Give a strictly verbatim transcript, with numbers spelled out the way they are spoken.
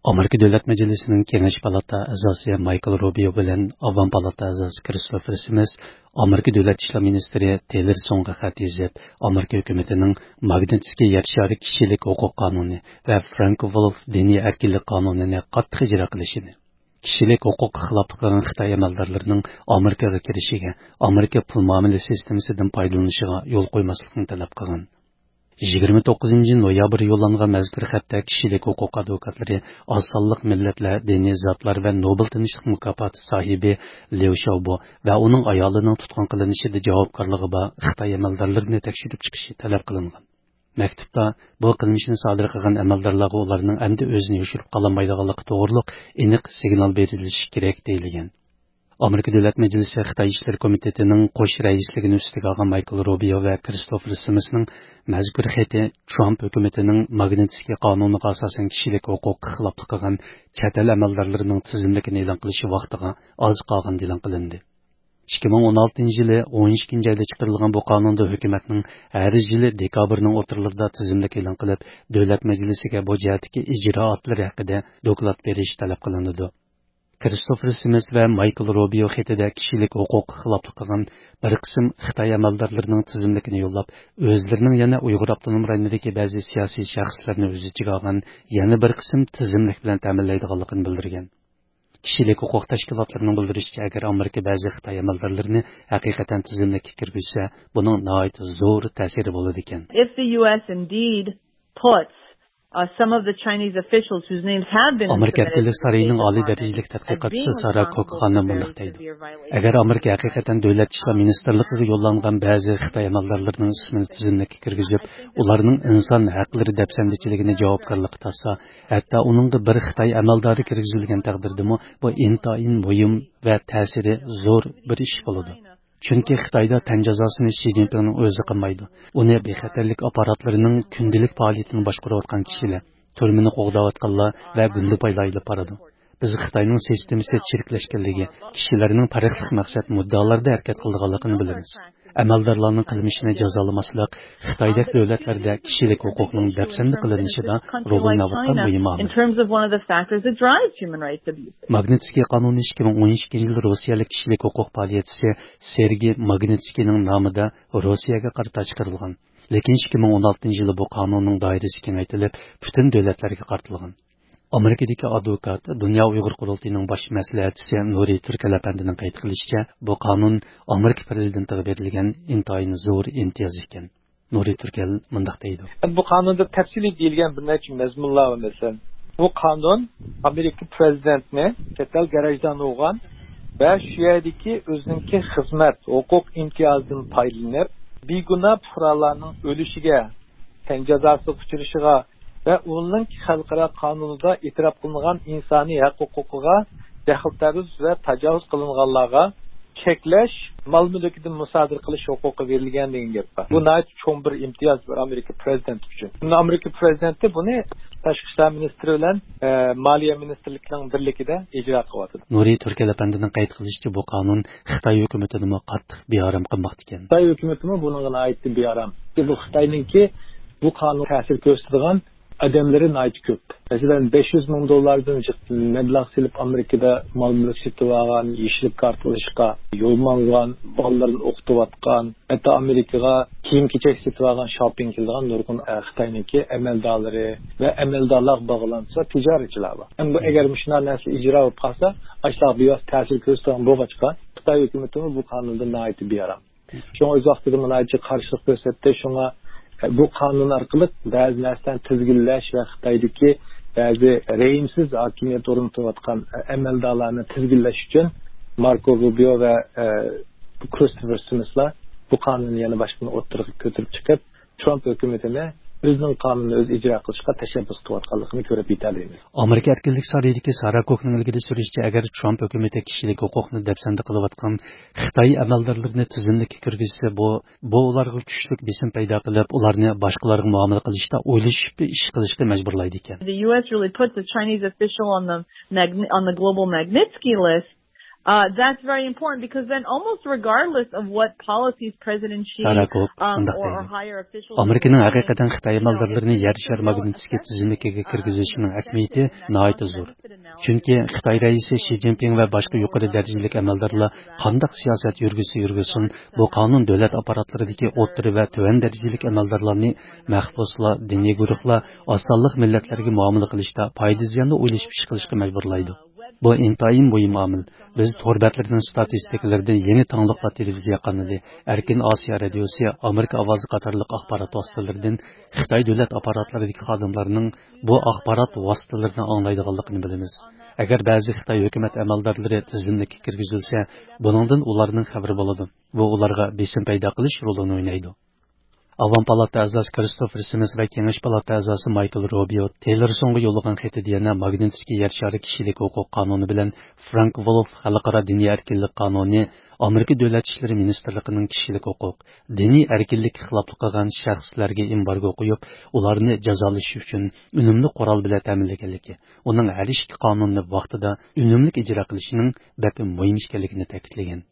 Amerika Davlat Majlisining Kengash palata a'zosi Michael Rubio bilan Avam palata a'zosi Christopher Smith Amerika Davlat ishlar ministri Taylor Songga xat yozib, Amerika hukumatining Magnitsky yer shari kishilik huquq qonuni va Frank-Wolf diniy erkinlik qonunini qattiq ijro qilishini, kishilik huquq xiloflik qilgan Xitoy amaldorlarining Amerikaga kirishiga, Amerika pul muomala sistemasidan foydalanishiga yo'l qo'ymaslikni talab qilgan. yigirma to'qqizinchi noyabr yo'llangan mazkur xatda kishilik huquq advokatlari oz sonliq millatlar, diniy zotlar va Nobel tinchlik mukofoti sohibi Liu Xiaobo va uning ayolining tutqun qilinishida javobgarligi bor Xitoy amaldorlarini tekshirib chiqishi talab qilingan. Maktubda bu qilmishni sodir qilgan amaldorlarga ularning endi o'zini yoshirib qolmaydiganligi to'g'riliq aniq signal berilishi kerak deyilgan. Amerika Davlat Majlisi Xitoy ishlar komitetining qo'sh raisligini ustiga olgan Michael Rubio va Christopher Smithning mazkur xati Trump hukumatining Magnitsky qonuniga asosan kishilik huquq xiloflik qilgan chet el amaldorlarining tizimligini e'lon qilishi vaqtiga oz qolgan e'lon qilindi. ikki ming o'n oltinchi yili o'n ikkinchi oyda chiqarilgan bu qonunda hukumatning har yili dekabrning o'rtalarida tizimlik e'lon qilib, Davlat Majlisiga bu jihatdagi ijroatlari haqida doklad berish talab qilindi. Christopher Smith va Michael Rubio xatida kishilik huquq xiloflik qilgan bir qism Xitoy amaldorlarining tizimligini yo'llab, o'zlarining yana Uyg'ur avtonom rayonidagi ba'zi siyosiy shaxslarni o'z ichiga olgan yana bir qism tizimlik bilan ta'minlaydiganligini bildirgan. Kishilik huquq tashkilotlarining bildirishicha, agar Amerika ba'zi Xitoy amaldorlarini haqiqatan tizimlikka kirgizsa, buning nihoyat zo'r ta'siri bo'ladi ekan. If the U S indeed puts Uh, some of the Chinese officials whose names have been Amerika Erkinlik saroyining oliy darajalik tadqiqotchisi Sara Kokxana bunday deydi. Agar Amerika haqiqatan davlat ishlar ministrligiga yo'llangan ba'zi Xitoy amaldorlarining ismini tizimlikka kirgizib, ularning inson haqlari dafsandichiligini javobgarlikka tortsa, hatto uningga bir Xitoy amaldori kirgizilgan taqdirdami, bu intoyin muhim va ta'siri zo'r bir ish bo'ladi. Chunki Xitoyda tan jazosini Xi Jinpingning o'zi qilmaydi. Uni bexatarlik apparatlarining kundalik faoliyatini boshqarayotgan kishilar, turmini qo'g'dayotganlar va gunda paylayli paradi. Biz Xitoyning sistemasi chiriklashganligi, kishilarning farqli maqsad muddaolarda harakat qilganligini bilamiz. Amaldorlarning qilmishini jazolamaslik Xitoydagi davlatlarda kishilik huquqning dafsanda qilinishida rol o'ynayotgan muhim omil. Magnitsky qonuni ikki ming o'n ikkinchi yil Rossiyalik kishilik huquq faoliyatchisi Sergey Magnitskyning nomida Rossiyaga qarata chiqarilgan. Lekin ikki ming o'n oltinchi yil bu qonunning doirasi kengaytirilib, butun davlatlarga qartilgan. Amerikadagi advokat, Dunyo Uyg'ur qurultiyining bosh maslahatchisi Nuri Turkalapandining qayd qilishicha, bu qonun Amerika prezidentiga berilgan intoyin zo'r imtiyoz ekan. Nuri Turkal mundaq deydi. Bu qonunda tafsili deyilgan bir necha mazmunlar var mesela. Bu qonun Amerika prezidentini chetel garajdan olgan ve şu yerdeki özünki xizmat, hukuk imtiyozdan foydalanib, beguna fuqarolarning o'lishiga, tan jazosi uchirishiga ve onun xalqaro qonunida e'tirof qilingan insoniy haq huquqiga daxltaruz ve tajovuz qilinganlarga cheklash, mol mulkidan musodir qilish huquqi berilgan degan gap bor. Bu nayt cho'ng bir imtiyoz bir Amerika prezidenti uchun. Buni Amerika prezidenti buni tashqi ishlar ministri bilan e, moliya ministrligining birligida ijro qilyapti. Nuri Turkalapandining qayd qilishicha, bu qonun Xitoy hukumatini qattiq bearam qilmoqda ekan. Xitoy hukumati bunga oid bearam. Bu Xitoyningki bu qonun ta'sir ko'rsatadigan adamların ait köp. Mesela besh yuz ming dollardan çıktı. Meblağ silip Amerika'da mal mülk setivagan, yeşillik kartılışka, yolmangan, balların okutuvatkan, hatta Amerika'ga kiyim keçek setivagan, shopping kildigan nurgun Xitay'nınki emeldarları ve emeldarlar bağlansa ticaretçiler var. Hem bu eğer müşnar nesli icra olup kalsa, aşağı bir yaz tesir gösteren boğa çıkan, Xitay hükümetinin bu kanunda ait bir yaram. Şuna öz vaxtıda ait karşılık gösterdi, şuna bu kanun arkalık bazı neslen tizgillash ve Xitoydagi bazı rejimsiz hakimiyet o'rnatayotgan emeldarlarni tizgillash uchun Marco Rubio ve e, Christopher Smith'lar bu kanunu yana boshqa o'ttirib ko'tarib chiqib, Trump hukumatini o'zining qonunini o'z ijro qilishga tashabbus qilayotganligini ko'rib yetamiz. Amerika erkinlik saroyidagi Sara Kokning ilgari surishicha, agar Trump hukumati kishilik huquqni dafsanda qilayotgan Xitoy amaldorlarini tizimlikka kirgizsa, bu bu ularga kuchli besim paydo qilib, ularni boshqalarga muomala qilishda o'ylashib ish qilishga majburlaydi ekan. The U S really put the Chinese official on the on the global Magnitsky list Uh, that's very important because then almost regardless of what policies President Xi Sarakov, um, undaq or, or deydi. higher officials Amerikaning are haqiqatan Xitoy you know, amaldorlarini it's- yer it's shar a real magnitskiy assessment, tizimligiga uh, kirgizishning you know, ahamiyati assessment, and that's nihoyat cost zo'r. benefit analysis. Chunki Xitoy raisi Xi Jinping va boshqa More yuqori robust darajalik and amaldorlar more adaptive qandaq siyosat yurgisi yurgisin, bu qonun davlat apparatlaridagi o'rta va tuvan darajalik amaldorlarni mahbuslar, diniy guruhlar, osonlik millatlarga muomala qilishda foyda ziyonni o'ylash ish qilishga majburlaydi. Bu intayin muhim omil. Biz torbatlardan statistikalardan yangi tanliqlar televiziya kanali, Erkin Osiyo radiosi, Amerika ovozi qatorliq axborot vositalaridan Xitoy davlat apparatlaridagi xodimlarning bu axborot vositalarini anglaydiganligini bilamiz. Agar ba'zi Xitoy hukumat amaldorlari tizimlikka kirgizilsa, buningdan ularning xabari bo'ladi. Bu ularga besim paydo qilish rolini o'ynaydi. Avam palata a'zosi Christopher Smith va Kengash palata a'zosi Michael Rubio Tillersonga yo'llagan xatida yana Magnitsky yer shari kishilik huquq qonuni bilan Frank Wolf xalqaro diniy erkinlik qonuni, Amerika davlat ishlari ministerligining kishilik huquq, diniy erkinlik xiloflik qilgan shaxslarga embargo qo'yib, ularni jazolash uchun unumli qurol bilan ta'minlaganligi, uning har ikki qonunni vaqtida unumli ijro qilishining bak muhim ekanligini ta'kidlagan.